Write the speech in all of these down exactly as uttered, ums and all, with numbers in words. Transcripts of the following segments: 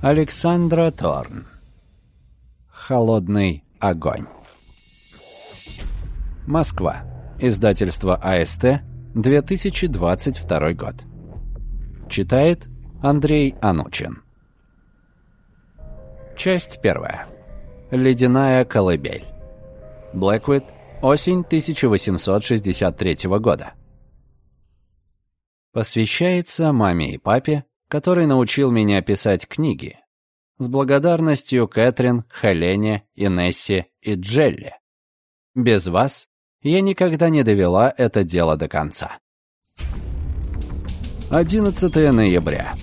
Александра Торн. Холодный огонь. Москва. Издательство АСТ. две тысячи двадцать второй год. Читает Андрей Анучин. Часть первая. Ледяная колыбель. Блэквуд. Осень тысяча восемьсот шестьдесят третьего года. Посвящается маме и папе, который научил меня писать книги. С благодарностью Кэтрин, Хелене, Инессе и Джелли. Без вас я никогда не довела это дело до конца. одиннадцатого ноября.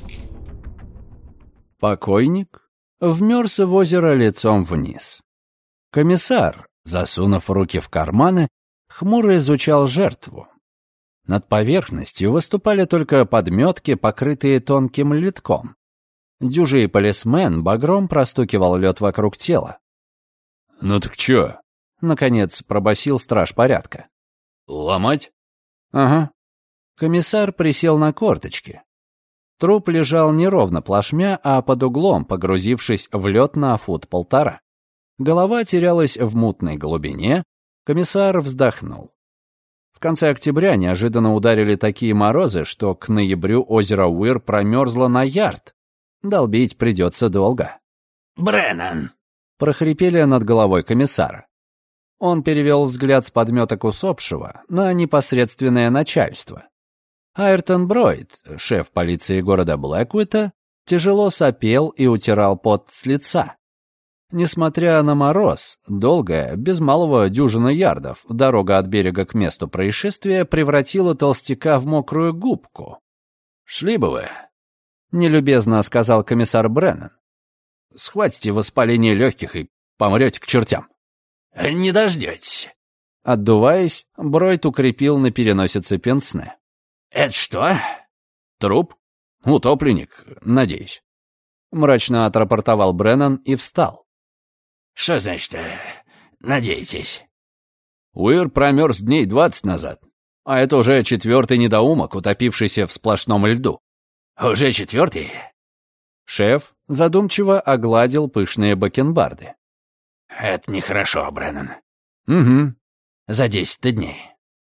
Покойник вмерз в озеро лицом вниз. Комиссар, засунув руки в карманы, хмуро изучал жертву. Над поверхностью выступали только подметки, покрытые тонким литком. Дюжий полисмен багром простукивал лед вокруг тела. «Ну так чё?» — наконец пробасил страж порядка. «Ломать?» «Ага». Комиссар присел на корточки. Труп лежал не ровно плашмя, а под углом, погрузившись в лед на фут-полтора. Голова терялась в мутной глубине. Комиссар вздохнул. В конце октября неожиданно ударили такие морозы, что к ноябрю озеро Уир промерзло на ярд. Долбить придется долго. «Бреннан!» — прохрипели над головой комиссара. Он перевел взгляд с подметок усопшего на непосредственное начальство. Айртон Бройд, шеф полиции города Блэквута, тяжело сопел и утирал пот с лица. Несмотря на мороз, долгая, без малого дюжины ярдов, дорога от берега к месту происшествия превратила толстяка в мокрую губку. «Шли бы вы», — нелюбезно сказал комиссар Бреннан. «Схватите воспаление легких и помрете к чертям». «Не дождетесь». Отдуваясь, Бройд укрепил на переносице пенсне. «Это что?» «Труп? Утопленник, надеюсь», — мрачно отрапортовал Бреннан и встал. «Что значит, надеетесь?» Уир промерз дней двадцать назад, а это уже четвертый недоумок, утопившийся в сплошном льду. «Уже четвертый?» Шеф задумчиво огладил пышные бакенбарды. «Это нехорошо, Бреннан. «Угу». За десять дней.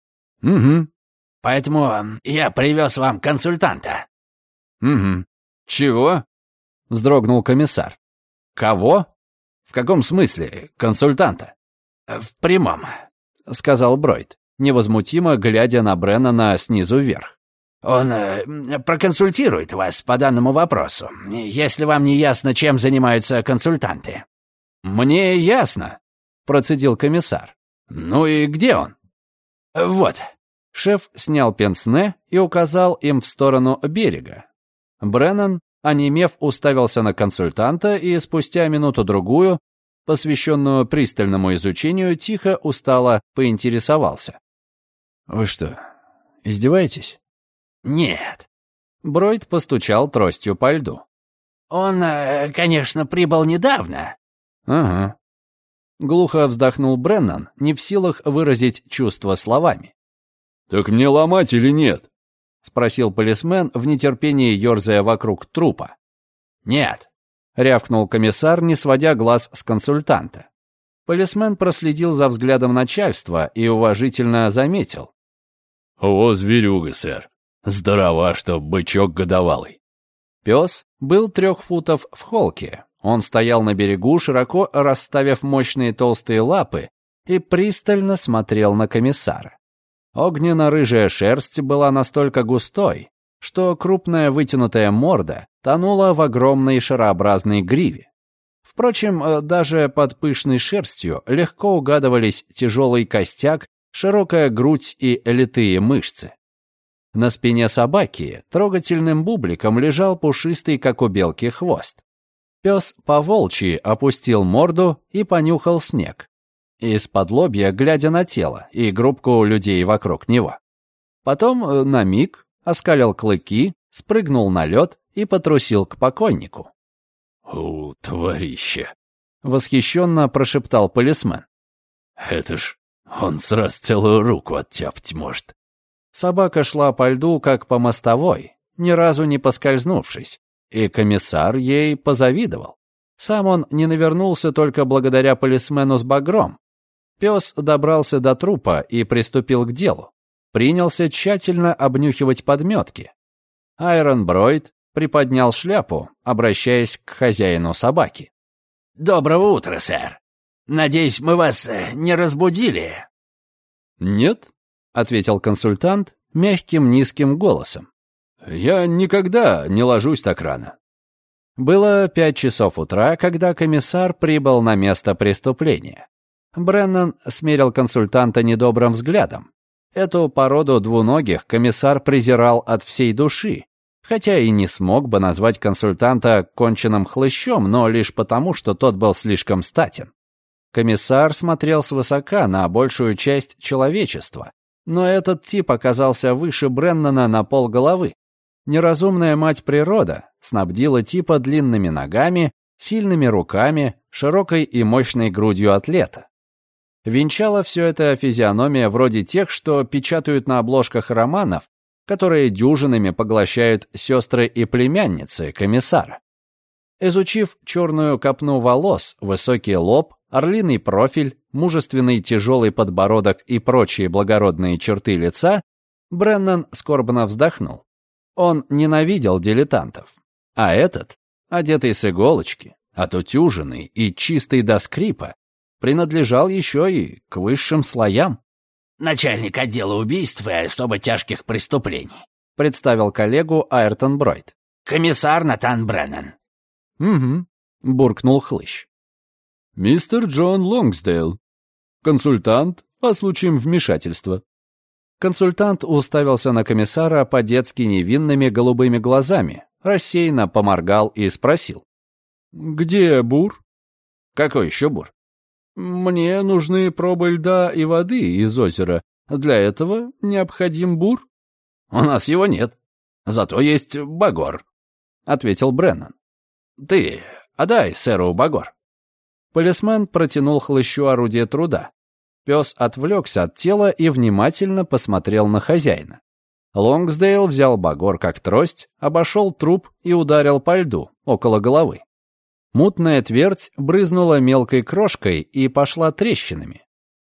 «Угу». «Поэтому я привез вам консультанта». «Угу». «Чего?» — вздрогнул комиссар. «Кого? В каком смысле консультанта?» «В прямом», — сказал Бройд, невозмутимо глядя на Бреннана снизу вверх. «Он э, проконсультирует вас по данному вопросу, если вам не ясно, чем занимаются консультанты». «Мне ясно», — процедил комиссар. «Ну и где он?» «Вот». Шеф снял пенсне и указал им в сторону берега. Бреннан, онемев, уставился на консультанта и спустя минуту-другую, посвященную пристальному изучению, тихо, устало поинтересовался. «Вы что, издеваетесь?» «Нет». Бройд постучал тростью по льду. «Он, конечно, прибыл недавно». «Ага». Глухо вздохнул Бреннан, не в силах выразить чувства словами. «Так мне ломать или нет?» — спросил полисмен, в нетерпении ерзая вокруг трупа. «Нет», — рявкнул комиссар, не сводя глаз с консультанта. Полисмен проследил за взглядом начальства и уважительно заметил. «О, зверюга, сэр. Здорова, что бычок годовалый». Пес был трех футов в холке. Он стоял на берегу, широко расставив мощные толстые лапы, и пристально смотрел на комиссара. Огненно-рыжая шерсть была настолько густой, что крупная вытянутая морда тонула в огромной шарообразной гриве. Впрочем, даже под пышной шерстью легко угадывались тяжелый костяк, широкая грудь и литые мышцы. На спине собаки трогательным бубликом лежал пушистый, как у белки, хвост. Пес по-волчьи опустил морду и понюхал снег, из-под лобья глядя на тело и группку людей вокруг него. Потом на миг оскалил клыки, спрыгнул на лед и потрусил к покойнику. «О, тварище!» — восхищенно прошептал полисмен. «Это ж он сразу целую руку оттяпать может». Собака шла по льду, как по мостовой, ни разу не поскользнувшись, и комиссар ей позавидовал. Сам он не навернулся только благодаря полисмену с багром. Пес добрался до трупа и приступил к делу. Принялся тщательно обнюхивать подметки. Айрон Бройд приподнял шляпу, обращаясь к хозяину собаки. «Доброго утра, сэр. Надеюсь, мы вас не разбудили?» «Нет», — ответил консультант мягким низким голосом. «Я никогда не ложусь так рано». Было пять часов утра, когда комиссар прибыл на место преступления. Бреннан смерил консультанта недобрым взглядом. Эту породу двуногих комиссар презирал от всей души, хотя и не смог бы назвать консультанта конченным хлыщом, но лишь потому, что тот был слишком статен. Комиссар смотрел свысока на большую часть человечества, но этот тип оказался выше Бреннана на полголовы. Неразумная мать природа снабдила типа длинными ногами, сильными руками, широкой и мощной грудью атлета. Венчала все это физиономия вроде тех, что печатают на обложках романов, которые дюжинами поглощают сестры и племянницы комиссара. Изучив черную копну волос, высокий лоб, орлиный профиль, мужественный тяжелый подбородок и прочие благородные черты лица, Бреннан скорбно вздохнул. Он ненавидел дилетантов. А этот, одетый с иголочки, отутюженный и чистый до скрипа, принадлежал еще и к высшим слоям. «Начальник отдела убийств и особо тяжких преступлений», — представил коллегу Айртон Бройд. «Комиссар Натан Бреннан». «Угу», — буркнул хлыщ. «Мистер Джон Лонгсдейл, консультант по случаям вмешательства». Консультант уставился на комиссара по-детски невинными голубыми глазами, рассеянно поморгал и спросил. «Где бур?» «Какой еще бур?» «Мне нужны пробы льда и воды из озера. Для этого необходим бур». «У нас его нет. Зато есть багор», — ответил Бреннан. «Ты отдай сэру багор». Полисмен протянул хлыщу орудие труда. Пес отвлекся от тела и внимательно посмотрел на хозяина. Лонгсдейл взял багор как трость, обошел труп и ударил по льду около головы. Мутная твердь брызнула мелкой крошкой и пошла трещинами.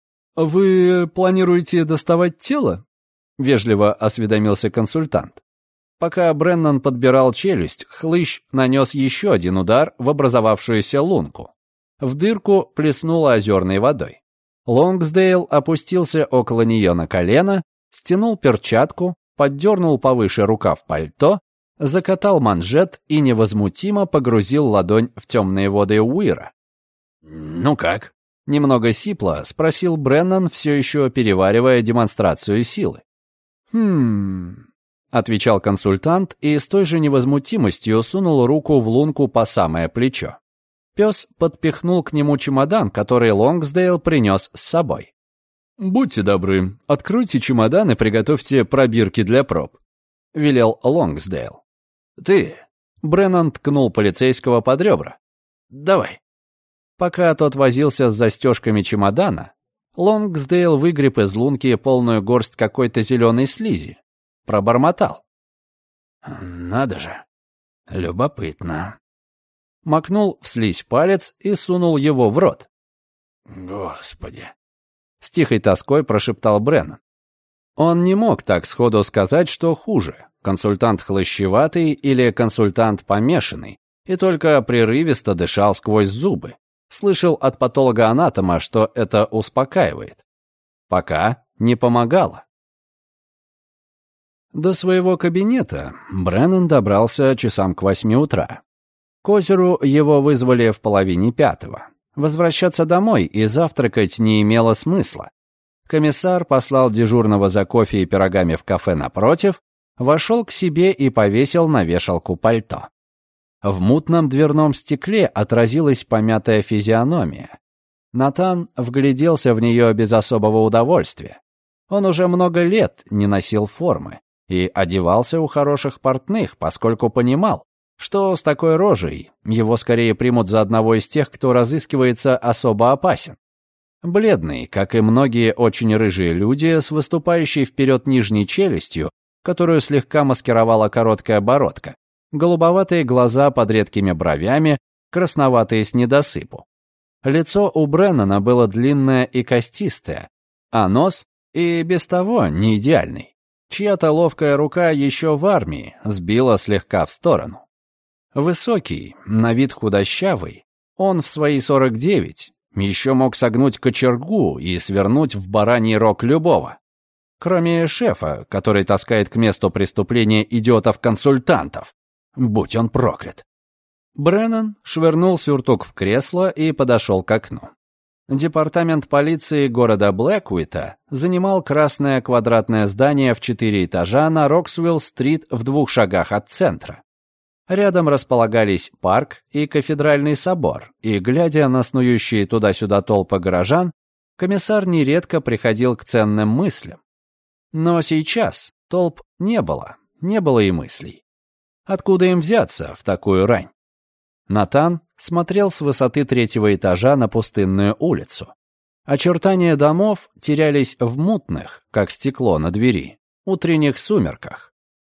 «Вы планируете доставать тело?» — вежливо осведомился консультант. Пока Бреннан подбирал челюсть, хлыщ нанес еще один удар в образовавшуюся лунку. В дырку плеснуло озерной водой. Лонгсдейл опустился около нее на колено, стянул перчатку, поддернул повыше рукав пальто, закатал манжет и невозмутимо погрузил ладонь в темные воды Уира. «Ну как?» — немного сипло спросил Бреннан, все еще переваривая демонстрацию силы. «Хм...» — отвечал консультант и с той же невозмутимостью сунул руку в лунку по самое плечо. Пес подпихнул к нему чемодан, который Лонгсдейл принес с собой. «Будьте добры, откройте чемодан и приготовьте пробирки для проб», — велел Лонгсдейл. «Ты...» — Бреннан ткнул полицейского под ребра. «Давай». Пока тот возился с застежками чемодана, Лонгсдейл выгреб из лунки полную горсть какой-то зеленой слизи. Пробормотал. «Надо же, любопытно». Макнул в слизь палец и сунул его в рот. «Господи!» — с тихой тоской прошептал Бреннан. Он не мог так сходу сказать, что хуже, консультант хлыщеватый или консультант помешанный, и только прерывисто дышал сквозь зубы. Слышал от патолога-анатома, что это успокаивает. Пока не помогало. До своего кабинета Бреннан добрался часам к восьми утра. К озеру его вызвали в половине пятого. Возвращаться домой и завтракать не имело смысла. Комиссар послал дежурного за кофе и пирогами в кафе напротив, вошел к себе и повесил на вешалку пальто. В мутном дверном стекле отразилась помятая физиономия. Натан вгляделся в нее без особого удовольствия. Он уже много лет не носил формы и одевался у хороших портных, поскольку понимал, что с такой рожей его скорее примут за одного из тех, кто разыскивается особо опасен. Бледный, как и многие очень рыжие люди, с выступающей вперед нижней челюстью, которую слегка маскировала короткая бородка, Голубоватые глаза под редкими бровями, красноватые с недосыпу. Лицо у Бреннана было длинное и костистое, а нос и без того не идеальный. Чья-то ловкая рука еще в армии сбила слегка в сторону. Высокий, на вид худощавый, он в свои сорок девять еще мог согнуть кочергу и свернуть в бараний рог любого. Кроме шефа, который таскает к месту преступления идиотов-консультантов. Будь он проклят. Бреннан швырнул сюртук в кресло и подошел к окну. Департамент полиции города Блэквита занимал красное квадратное здание в четыре этажа на Роксвилл-стрит в двух шагах от центра. Рядом располагались парк и кафедральный собор, и, глядя на снующие туда-сюда толпы горожан, комиссар нередко приходил к ценным мыслям. Но сейчас толп не было, не было и мыслей. Откуда им взяться в такую рань? Натан смотрел с высоты третьего этажа на пустынную улицу. Очертания домов терялись в мутных, как стекло на двери, утренних сумерках.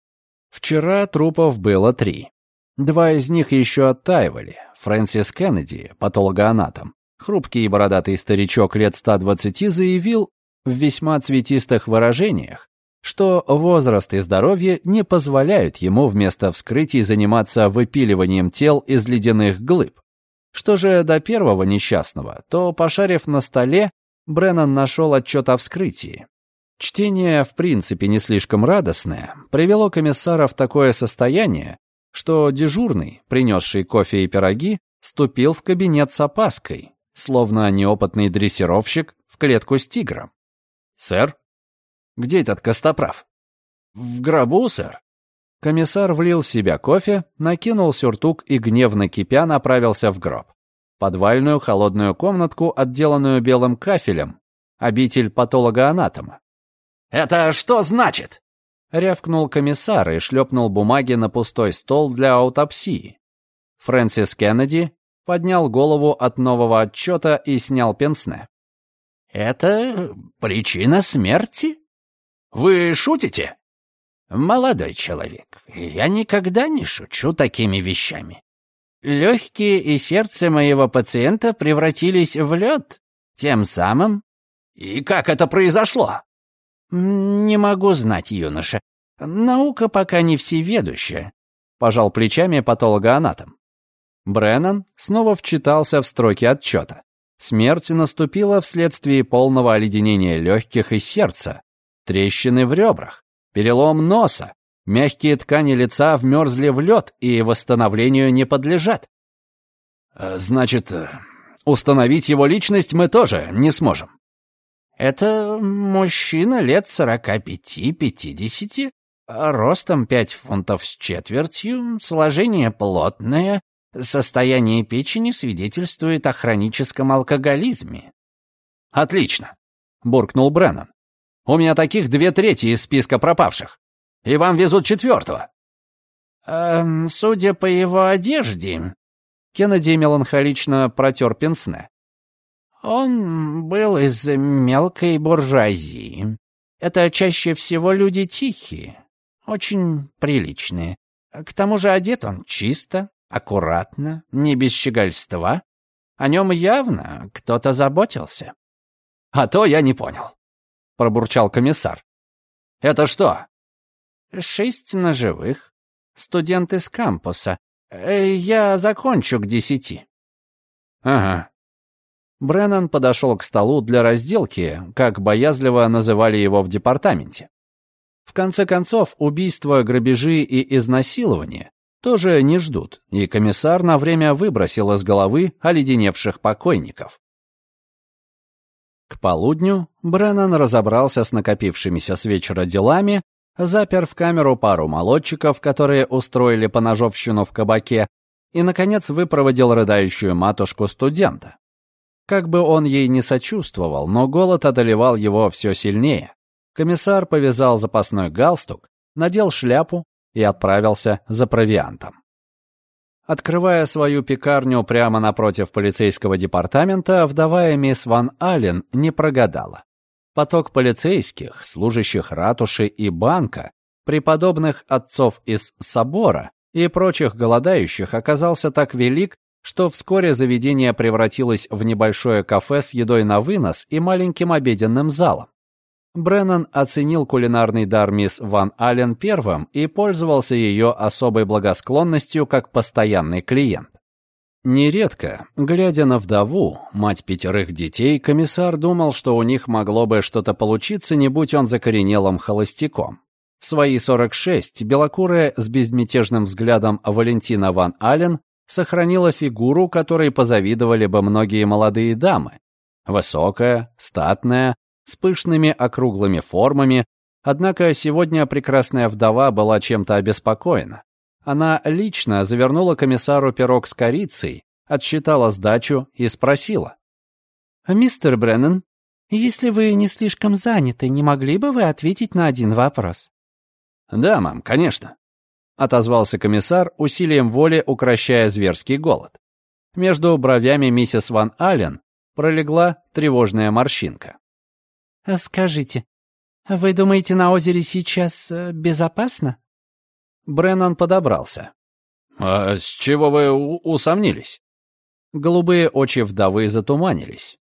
Вчера трупов было три. Два из них еще оттаивали. Фрэнсис Кеннеди, патологоанатом, хрупкий и бородатый старичок лет ста двадцати, заявил в весьма цветистых выражениях, что возраст и здоровье не позволяют ему вместо вскрытий заниматься выпиливанием тел из ледяных глыб. Что же до первого несчастного, то, пошарив на столе, Бреннан нашел отчет о вскрытии. Чтение, в принципе, не слишком радостное, привело комиссара в такое состояние, что дежурный, принесший кофе и пироги, ступил в кабинет с опаской, словно неопытный дрессировщик в клетку с тигром. «Сэр? Где этот костоправ?» «В гробу, сэр». Комиссар влил в себя кофе, накинул сюртук и, гневно кипя, направился в гроб. Подвальную холодную комнатку, отделанную белым кафелем, обитель патолога-анатома. «Это что значит?» — рявкнул комиссар и шлепнул бумаги на пустой стол для аутопсии. Фрэнсис Кеннеди поднял голову от нового отчета и снял пенсне. «Это причина смерти? Вы шутите?» «Молодой человек, я никогда не шучу такими вещами. Легкие и сердце моего пациента превратились в лед, тем самым...» «И как это произошло?» «Не могу знать, юноша. Наука пока не всеведущая», — пожал плечами патологоанатом. Бреннан снова вчитался в строки отчета. Смерть наступила вследствие полного оледенения легких и сердца, трещины в ребрах, перелом носа, мягкие ткани лица вмерзли в лед и восстановлению не подлежат. «Значит, установить его личность мы тоже не сможем?» «Это мужчина лет сорока пяти-пятидесяти, ростом пять фунтов с четвертью, сложение плотное, состояние печени свидетельствует о хроническом алкоголизме». «Отлично», — буркнул Бреннан. «У меня таких две трети из списка пропавших, и вам везут четвертого». «Эм, судя по его одежде...» Кеннеди меланхолично протер пенсне. «Он был из мелкой буржуазии. Это чаще всего люди тихие, очень приличные. К тому же одет он чисто, аккуратно, не без щегольства. О нем явно кто-то заботился». «А то я не понял», — пробурчал комиссар. «Это что?» «Шесть ножевых. Студент из кампуса. Я закончу к десяти». «Ага». Бреннан подошел к столу для разделки, как боязливо называли его в департаменте. В конце концов, убийства, грабежи и изнасилования тоже не ждут, и комиссар на время выбросил из головы оледеневших покойников. К полудню Бреннан разобрался с накопившимися с вечера делами, запер в камеру пару молодчиков, которые устроили поножовщину в кабаке, и, наконец, выпроводил рыдающую матушку студента. Как бы он ей не сочувствовал, но голод одолевал его все сильнее. Комиссар повязал запасной галстук, надел шляпу и отправился за провиантом. Открывая свою пекарню прямо напротив полицейского департамента, вдовая мисс Ван Аллен не прогадала. Поток полицейских, служащих ратуши и банка, преподобных отцов из собора и прочих голодающих оказался так велик, что вскоре заведение превратилось в небольшое кафе с едой на вынос и маленьким обеденным залом. Бреннан оценил кулинарный дар мисс Ван Аллен первым и пользовался ее особой благосклонностью как постоянный клиент. Нередко, глядя на вдову, мать пятерых детей, комиссар думал, что у них могло бы что-то получиться, не будь он закоренелым холостяком. В свои сорок шесть белокурая с безмятежным взглядом Валентина Ван Аллен сохранила фигуру, которой позавидовали бы многие молодые дамы. Высокая, статная, с пышными округлыми формами, однако сегодня прекрасная вдова была чем-то обеспокоена. Она лично завернула комиссару пирог с корицей, отсчитала сдачу и спросила. «Мистер Бреннан, если вы не слишком заняты, не могли бы вы ответить на один вопрос?» «Да, мам, конечно», — отозвался комиссар, усилием воли укрощая зверский голод. Между бровями миссис Ван Аллен пролегла тревожная морщинка. «Скажите, вы думаете, на озере сейчас безопасно?» Бреннан подобрался. «А с чего вы усомнились?» Голубые очи вдовы затуманились.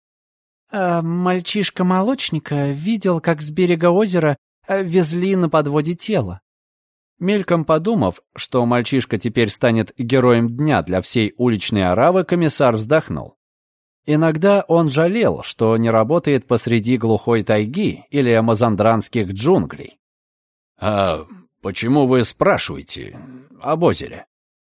А мальчишка молочника видел, как с берега озера везли на подводе тело. Мельком подумав, что мальчишка теперь станет героем дня для всей уличной оравы, комиссар вздохнул. Иногда он жалел, что не работает посреди глухой тайги или амазондранских джунглей. «А почему вы спрашиваете об озере?»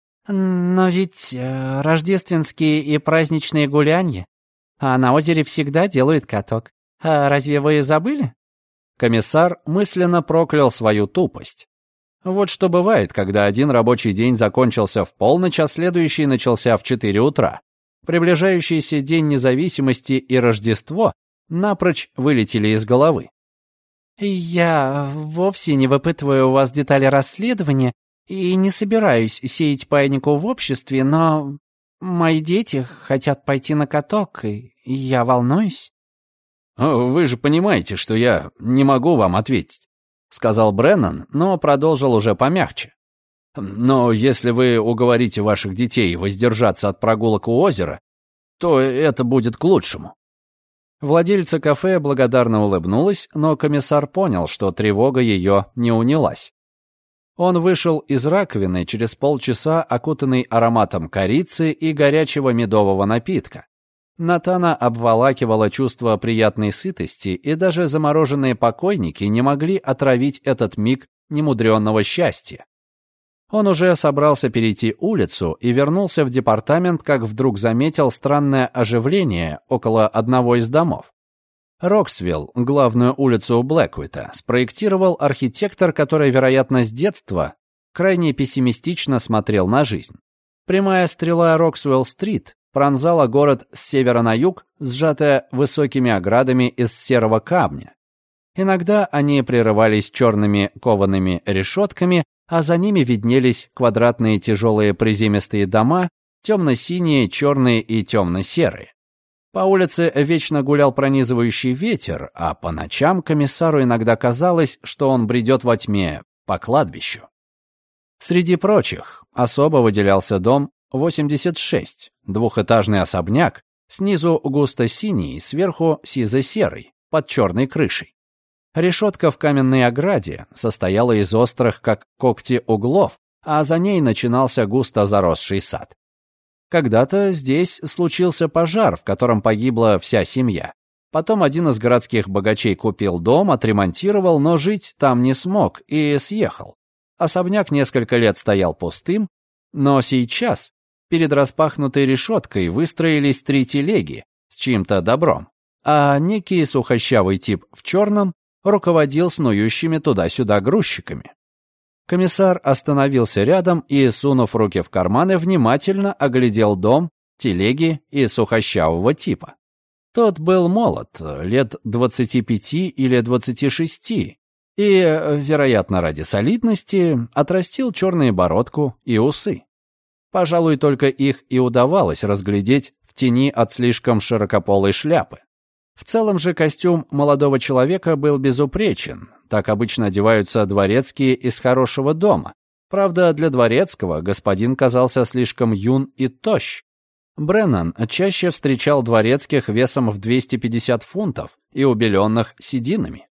«Но ведь э, рождественские и праздничные гулянья, а на озере всегда делают каток. А разве вы забыли?» Комиссар мысленно проклял свою тупость. Вот что бывает, когда один рабочий день закончился в полночь, а следующий начался в четыре утра. Приближающийся День независимости и Рождество напрочь вылетели из головы. «Я вовсе не выпытываю у вас детали расследования и не собираюсь сеять панику в обществе, но мои дети хотят пойти на каток, и я волнуюсь». «Вы же понимаете, что я не могу вам ответить», — сказал Бреннан, но продолжил уже помягче. «Но если вы уговорите ваших детей воздержаться от прогулок у озера, то это будет к лучшему». Владельца кафе благодарно улыбнулась, но комиссар понял, что тревога ее не унялась. Он вышел из раковины через полчаса, окутанный ароматом корицы и горячего медового напитка. Натана обволакивало чувство приятной сытости, и даже замороженные покойники не могли отравить этот миг немудренного счастья. Он уже собрался перейти улицу и вернулся в департамент, как вдруг заметил странное оживление около одного из домов. Роксвилл, главную улицу Блэквита, спроектировал архитектор, который, вероятно, с детства крайне пессимистично смотрел на жизнь. Прямая стрела Роксвелл-стрит пронзала город с севера на юг, сжатая высокими оградами из серого камня. Иногда они прерывались черными коваными решетками, а за ними виднелись квадратные тяжелые приземистые дома, темно-синие, черные и темно-серые. По улице вечно гулял пронизывающий ветер, а по ночам комиссару иногда казалось, что он бредет во тьме по кладбищу. Среди прочих особо выделялся дом восемьдесят шесть, двухэтажный особняк, снизу густо-синий, сверху сизо-серый, под черной крышей. Решетка в каменной ограде состояла из острых, как когти, углов, а за ней начинался густо заросший сад. Когда-то здесь случился пожар, в котором погибла вся семья. Потом один из городских богачей купил дом, отремонтировал, но жить там не смог и съехал. Особняк несколько лет стоял пустым, но сейчас перед распахнутой решеткой выстроились три телеги с чьим-то добром, а некий сухощавый тип в черном руководил снующими туда-сюда грузчиками. Комиссар остановился рядом и, сунув руки в карманы, внимательно оглядел дом, телеги и сухощавого типа. Тот был молод, лет двадцати пяти или двадцати шести, и, вероятно, ради солидности, отрастил черную бородку и усы. Пожалуй, только их и удавалось разглядеть в тени от слишком широкополой шляпы. В целом же костюм молодого человека был безупречен, так обычно одеваются дворецкие из хорошего дома, Правда, для дворецкого господин казался слишком юн и тощ. Бреннан чаще встречал дворецких весом в двести пятьдесят фунтов и убеленных сединами.